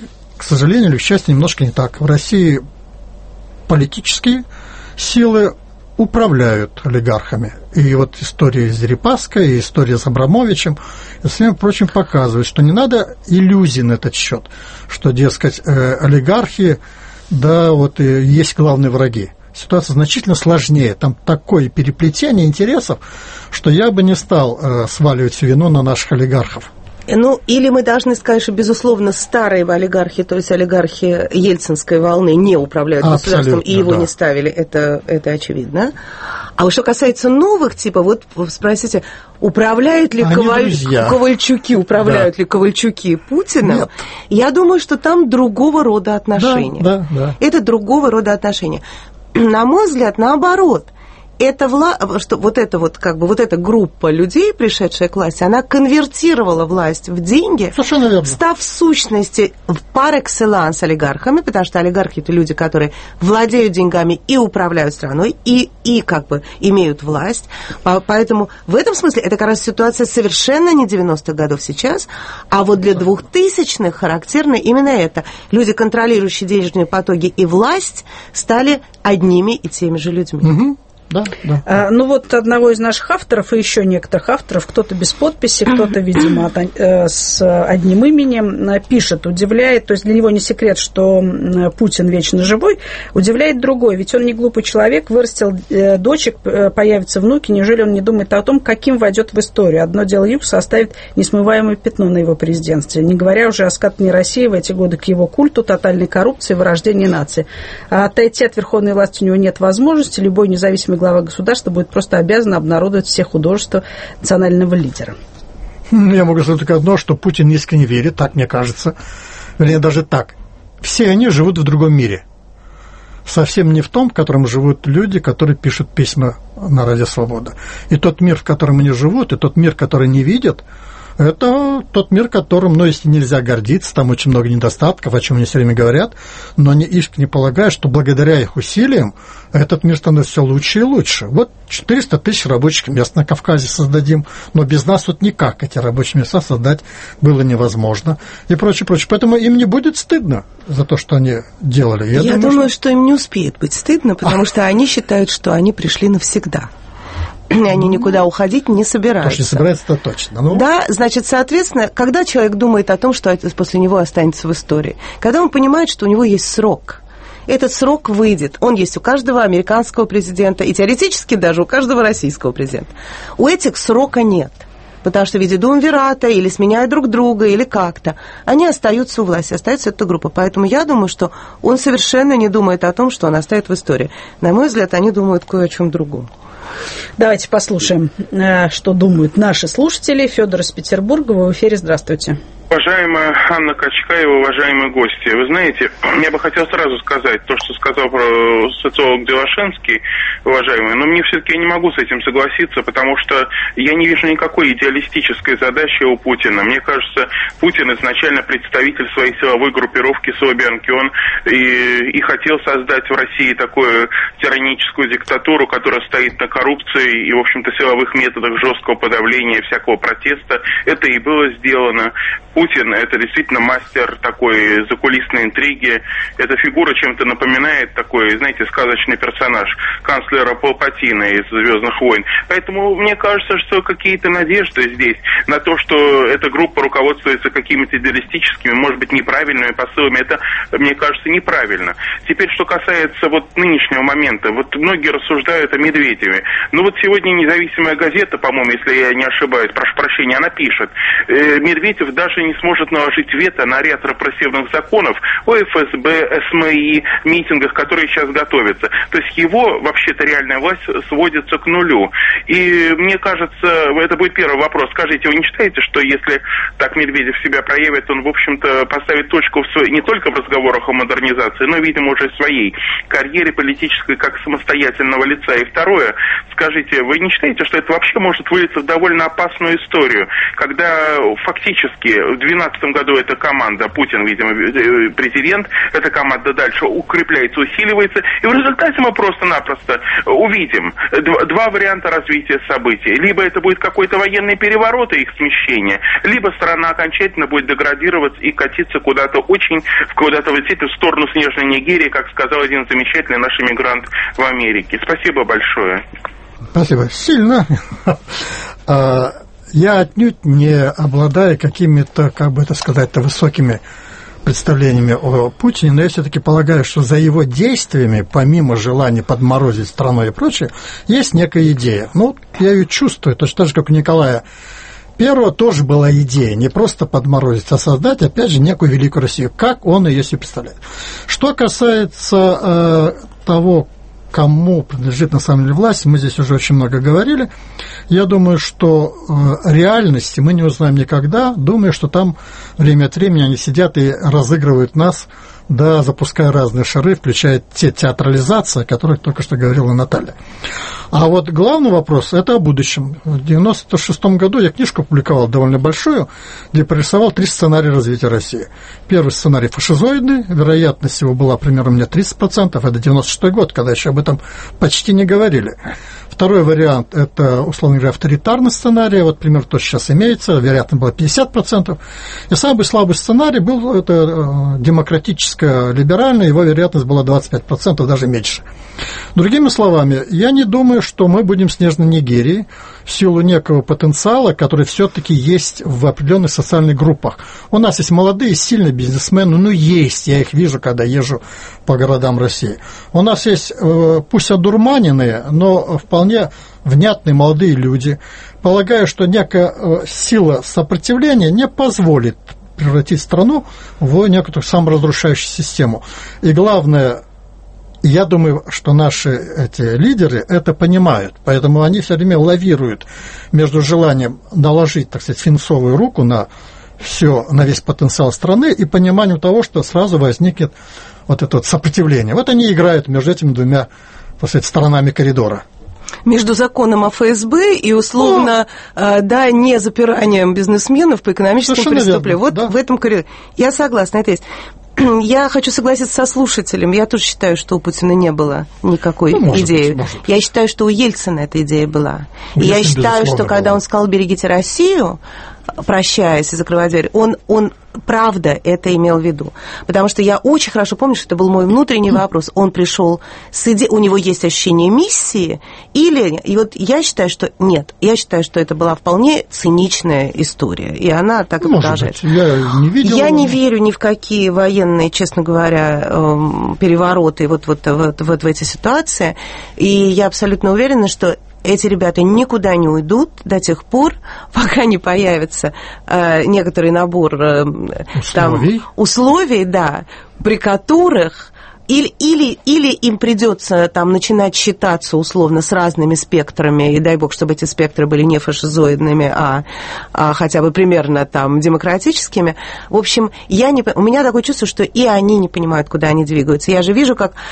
сожалению или к счастью, немножко не так. В России политические силы управляют олигархами. И вот история с Дерипаской, и история с Абрамовичем, и всем прочим показывает, что не надо иллюзий на этот счет, что, дескать, э, олигархи, да, вот и есть главные враги. Ситуация значительно сложнее. Там такое переплетение интересов, что я бы не стал э, сваливать всю вину на наших олигархов. Ну, или мы должны сказать, что, безусловно, старые олигархи, то есть олигархи ельцинской волны, не управляют Абсолютно, государством, и его да. не ставили, это, это очевидно. А вот что касается новых типов, вот спросите, управляют ли Коваль... Ковальчуки, управляют да. ли Ковальчуки Путиным? Нет. Я думаю, что там другого рода отношения. Да, да, да. Это другого рода отношения. На мой взгляд, наоборот. Это вла... что вот эта вот как бы вот эта группа людей, пришедшая к власти, она конвертировала власть в деньги, став в сущности par excellence олигархами, потому что олигархи это люди, которые владеют деньгами и управляют страной, и, и как бы имеют власть. Поэтому в этом смысле это как раз ситуация совершенно не девяностых годов сейчас, а вот для двухтысячных характерно именно это. Люди, контролирующие денежные потоки и власть, стали одними и теми же людьми. Угу. Да, да. А, ну вот одного из наших авторов и еще некоторых авторов, кто-то без подписи, кто-то, видимо, от, э, с одним именем, пишет, удивляет, то есть для него не секрет, что Путин вечно живой, удивляет другой, ведь он не глупый человек, вырастил э, дочек, э, появятся внуки, неужели он не думает о том, каким войдет в историю? Одно дело Юкса оставит несмываемое пятно на его президентстве, не говоря уже о скатании России в эти годы к его культу, тотальной коррупции, вырождении нации. А отойти от верховной власти у него нет возможности, любой независимый глава государства будет просто обязан обнародовать все художества национального лидера. Я могу сказать только одно, что Путин искренне верит, так мне кажется. Вернее, даже так. Все они живут в другом мире. Совсем не в том, в котором живут люди, которые пишут письма на Радио Свобода. И тот мир, в котором они живут, и тот мир, который не видят, это тот мир, которым, ну, если нельзя гордиться, там очень много недостатков, о чем мне все время говорят, но они искренне полагают, что благодаря их усилиям этот мир становится все лучше и лучше. Вот четыреста тысяч рабочих мест на Кавказе создадим, но без нас вот никак эти рабочие места создать было невозможно и прочее, прочее. Поэтому им не будет стыдно за то, что они делали. Я, Я думаю, думаю что... что им не успеет быть стыдно, потому а... что они считают, что они пришли навсегда. И они никуда уходить не собираются. Потому что не собираются, это точно. Ну. Да, значит, соответственно, когда человек думает о том, что после него останется в истории, когда он понимает, что у него есть срок, этот срок выйдет. Он есть у каждого американского президента и теоретически даже у каждого российского президента. У этих срока нет. Потому что в виде думвирата или сменяют друг друга, или как-то. Они остаются у власти, остается эта группа. Поэтому я думаю, что он совершенно не думает о том, что он оставит в истории. На мой взгляд, они думают кое о чем другом. Давайте послушаем, что думают наши слушатели. Федор из Петербурга, вы в эфире, здравствуйте. Уважаемая Анна Качкаева, уважаемые гости, вы знаете, я бы хотел сразу сказать то, что сказал про социолог Делашинский, уважаемый, но мне все-таки я не могу с этим согласиться, потому что я не вижу никакой идеалистической задачи у Путина. Мне кажется, Путин изначально представитель своей силовой группировки Собянки, он и, и хотел создать в России такую тираническую диктатуру, которая стоит на коррупции и, в общем-то, силовых методах жесткого подавления всякого протеста. Это и было сделано. Путин – это действительно мастер такой закулисной интриги. Эта фигура чем-то напоминает такой, знаете, сказочный персонаж канцлера Палпатина из «Звездных войн». Поэтому мне кажется, что какие-то надежды здесь на то, что эта группа руководствуется какими-то идеалистическими, может быть, неправильными посылами, это, мне кажется, неправильно. Теперь, что касается вот нынешнего момента, вот многие рассуждают о Медведеве. Ну вот сегодня независимая газета, по-моему, если я не ошибаюсь, прошу прощения, она пишет, э, Медведев даже не сможет наложить вето на ряд репрессивных законов о эф эс бэ, эс эм и, митингах, которые сейчас готовятся. То есть его, вообще-то, реальная власть сводится к нулю. И мне кажется, это будет первый вопрос. Скажите, вы не считаете, что если так Медведев себя проявит, он, в общем-то, поставит точку в своей, не только в разговорах о модернизации, но, видимо, уже в своей карьере политической как самостоятельного лица? И второе, скажите, вы не считаете, что это вообще может вылиться в довольно опасную историю, когда фактически в двенадцатом году эта команда, Путин, видимо, президент, эта команда дальше укрепляется, усиливается, и в результате мы просто-напросто увидим два варианта развития событий. Либо это будет какой-то военный переворот и их смещение, либо страна окончательно будет деградироваться и катиться куда-то очень, куда-то в сторону снежной Нигерии, как сказал один замечательный наш иммигрант в Америке. Спасибо большое. Спасибо. Сильно. Я отнюдь не обладаю какими-то, как бы это сказать-то, высокими представлениями о Путине, но я все-таки полагаю, что за его действиями, помимо желания подморозить страну и прочее, есть некая идея. Ну, я ее чувствую, точно так же, как у Николая Первого тоже была идея не просто подморозить, а создать, опять же, некую великую Россию, как он ее себе представляет. Что касается э, того, кому принадлежит на самом деле власть, мы здесь уже очень много говорили. Я думаю, что э, реальности мы не узнаем никогда. Думаю, что там время от времени они сидят и разыгрывают нас, да, запуская разные шары, включая те театрализации, о которых только что говорила Наталья. А вот главный вопрос – это о будущем. В девяносто шестом году я книжку опубликовал довольно большую, где прорисовал три сценария развития России. Первый сценарий фашизоидный, вероятность его была примерно у меня тридцать процентов, это девяносто шестой год, когда еще об этом почти не говорили. Второй вариант – это, условно говоря, авторитарный сценарий, вот примерно то, что сейчас имеется, вероятно, было пятьдесят процентов. И самый слабый сценарий был это демократическое, либеральное, его вероятность была двадцать пять процентов, даже меньше. Другими словами, я не думаю, что мы будем снежной Нигерией в силу некого потенциала, который все-таки есть в определенных социальных группах. У нас есть молодые, сильные бизнесмены, ну, есть, я их вижу, когда езжу по городам России. У нас есть, пусть одурманенные, но вполне внятные молодые люди. Полагаю, что некая сила сопротивления не позволит превратить страну в некую саморазрушающую систему. И главное, я думаю, что наши эти лидеры это понимают, поэтому они все время лавируют между желанием наложить, так сказать, финансовую руку на все, на весь потенциал страны и пониманием того, что сразу возникнет вот это вот сопротивление. Вот они играют между этими двумя, так сказать, сторонами коридора. Между законом о эф эс бэ и, условно, ну, да, не запиранием бизнесменов по экономическим преступлениям. Вот да. В этом коридоре. Я согласна, это есть. Я хочу согласиться со слушателем. Я тоже считаю, что у Путина не было никакой ну, может идеи. Быть, может. Я считаю, что у Ельцина эта идея была. У И Ельцина, я считаю, что когда была. Он сказал «берегите Россию», прощаясь и закрывая дверь, он, он правда это имел в виду. Потому что я очень хорошо помню, что это был мой внутренний вопрос. Он пришел с идеей, у него есть ощущение миссии, или... И вот я считаю, что нет. Я считаю, что это была вполне циничная история. И она так и продолжается. Я не видел... Я не верю ни в какие военные, честно говоря, перевороты вот, вот, вот, вот в эти ситуации. И я абсолютно уверена, что эти ребята никуда не уйдут до тех пор, пока не появится э, некоторый набор э, условий. Там, условий, да, при которых или, или, или им придется там начинать считаться условно с разными спектрами, и дай бог, чтобы эти спектры были не фашизоидными, а, а хотя бы примерно там демократическими. В общем, я не, у меня такое чувство, что и они не понимают, куда они двигаются. Я же вижу, как...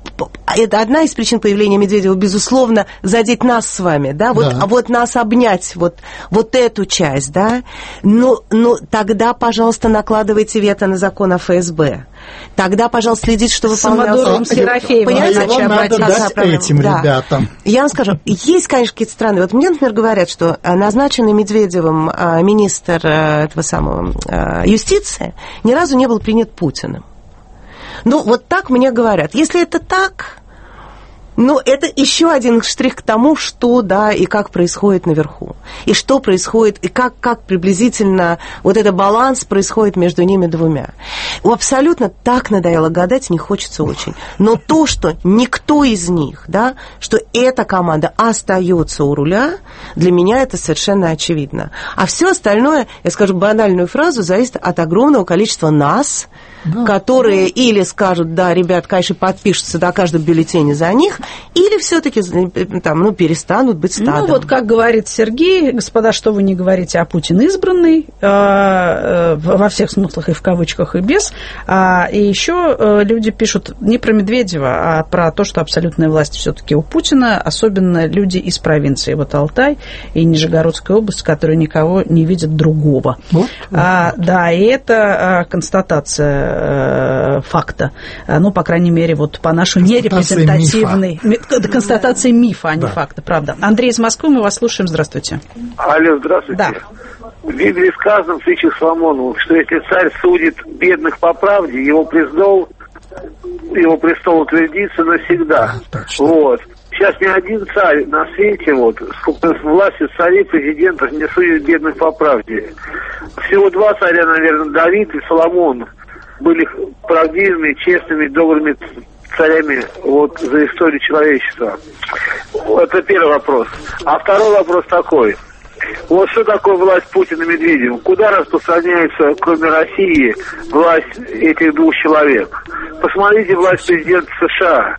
Это одна из причин появления Медведева, безусловно, задеть нас с вами, да, вот, да. вот нас обнять, вот, вот эту часть, да, ну, ну, тогда, пожалуйста, накладывайте вето на закон о эф эс бэ. Тогда, пожалуйста, следите, что вы Самодуром Серафеевым. Понимаете, его надо дать этим да. ребятам. Я вам скажу, есть, конечно, какие-то страны. Вот мне, например, говорят, что назначенный Медведевым министр этого самого юстиции ни разу не был принят Путиным. Ну, вот так мне говорят. Если это так, ну, это еще один штрих к тому, что, да, и как происходит наверху. И что происходит, и как, как приблизительно вот этот баланс происходит между ними двумя. Абсолютно так надоело гадать, не хочется очень. Но то, что никто из них, да, что эта команда остается у руля, для меня это совершенно очевидно. А все остальное, я скажу банальную фразу, зависит от огромного количества нас, да. которые или скажут, да, ребят, конечно, подпишутся на каждом бюллетене за них, или все-таки там, ну, перестанут быть стадом. Ну, вот как говорит Сергей, господа, что вы не говорите, а Путин избранный, во всех смыслах и в кавычках, и без. И еще люди пишут не про Медведева, а про то, что абсолютная власть все-таки у Путина, особенно люди из провинции, вот Алтай и Нижегородская область, которые никого не видят другого. Вот. А, да, и это констатация факта, ну, по крайней мере, вот по нашей нерепрезентативной... Мифа. Констатация мифа, а не да. факта, правда. Андрей из Москвы, мы вас слушаем, здравствуйте. Алло, здравствуйте. Да. В Библии сказано в притчах Соломоновых, что если царь судит бедных по правде, его престол, его престол утвердится навсегда. Да, вот. Сейчас ни один царь на свете, вот, с властью царей, президентов не судит бедных по правде. Всего два царя, наверное, Давид и Соломон, были правдивыми, честными, добрыми царями вот, за историю человечества. Это первый вопрос. А второй вопрос такой. Вот что такое власть Путина и Медведева? Куда распространяется, кроме России, власть этих двух человек? Посмотрите власть президента США.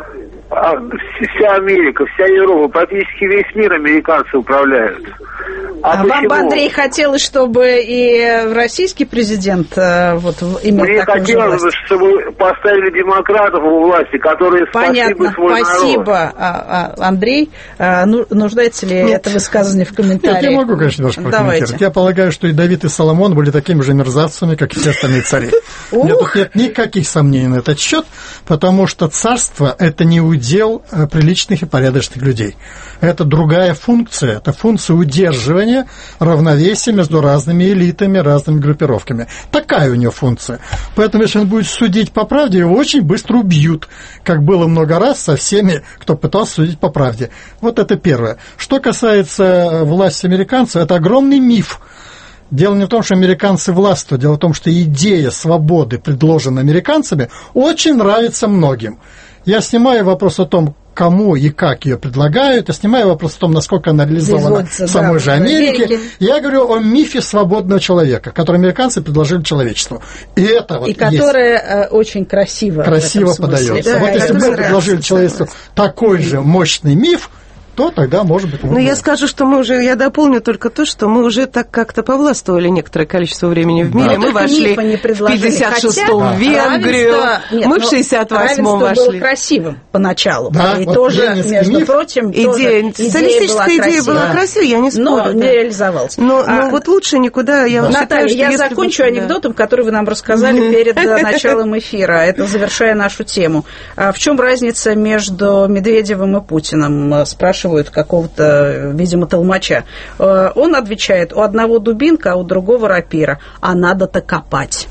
А вся Америка, вся Европа, практически весь мир американцы управляют. А, а вам бы, Андрей, хотелось, чтобы и российский президент вот, имел Мне такую же власть? Мне хотелось, чтобы поставили демократов у власти, которые спасли бы свой народ. Спасибо, Андрей. Нуждается ли Нет. это высказывание в комментариях? Нет, я могу, конечно, немножко прокомментировать. Я полагаю, что и Давид, и Соломон были такими же мерзавцами, как и все остальные цари. У меня тут нет никаких сомнений на этот счет, потому что царство – это не удел приличных и порядочных людей. Это другая функция, это функция удерживания равновесия между разными элитами, разными группировками. Такая у него функция. Поэтому, если он будет судить по правде, его очень быстро убьют, как было много раз со всеми, кто пытался судить по правде. Вот это первое. Что касается власти американцев, это огромный миф. Дело не в том, что американцы властвуют, дело в том, что идея свободы, предложенная американцами, очень нравится многим. Я снимаю вопрос о том, кому и как ее предлагают, я снимаю вопрос о том, насколько она реализована в самой да, же Америке. Америке. Я говорю о мифе свободного человека, который американцы предложили человечеству. И это вот и которое есть. Очень красиво Красиво подается. Да, вот если мы предложили человечеству такой же мощный миф, то тогда, может быть... Ну, я скажу, что мы уже, я дополню только то, что мы уже так как-то повластвовали некоторое количество времени в мире. Да, мы вошли в пятьдесят шестом в Венгрию, нет, мы в шестьдесят восьмом вошли. Было красивым поначалу. Да, и вот тоже, между миф, прочим, идея, тоже социалистическая идея была, была красивой, я не спорю. Но да. не реализовалась. Но, а, но вот лучше никуда... Я Наталья, считаю, я закончу бы, анекдотом, да. который вы нам рассказали перед началом эфира. Это завершая нашу тему. В чем разница между Медведевым и Путиным? Спрашивают какого-то видимо, толмача. Он отвечает, у одного дубинка, а у другого рапира, а надо-то копать.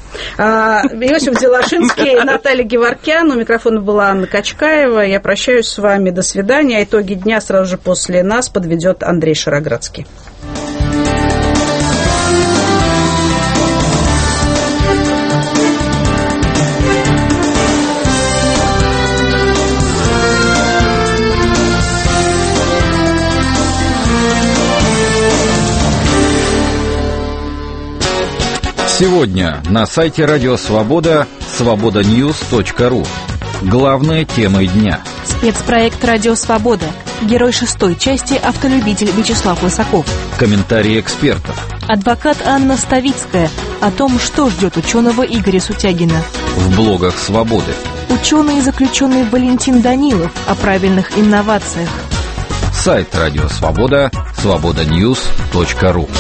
Иосиф Делашинский, Наталья Геворкян, у микрофона была Анна Качкаева. Я прощаюсь с вами, до свидания. Итоги дня сразу же после нас подведет Андрей Шароградский. Сегодня на сайте Радио Свобода свобода ньюс точка ру. Главные темы дня. Спецпроект «Радио Свобода». Герой шестой части автолюбитель Вячеслав Лысаков. Комментарии экспертов. Адвокат Анна Ставицкая о том, что ждет ученого Игоря Сутягина. В блогах Свободы. Ученый и заключенный Валентин Данилов о правильных инновациях. Сайт Радио Свобода свобода ньюс точка ру.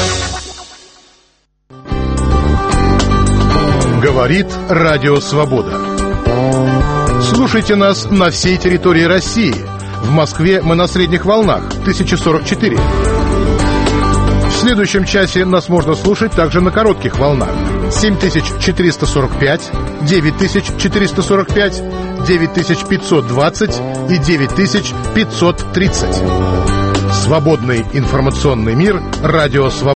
Говорит Радио Свобода. Слушайте нас на всей территории России. В Москве мы на средних волнах тысяча сорок четыре. В следующем часе нас можно слушать также на коротких волнах семь тысяч четыреста сорок пять, девять тысяч четыреста сорок пять, девять тысяч пятьсот двадцать и девять тысяч пятьсот тридцать. Свободный информационный мир. Радио Свобода.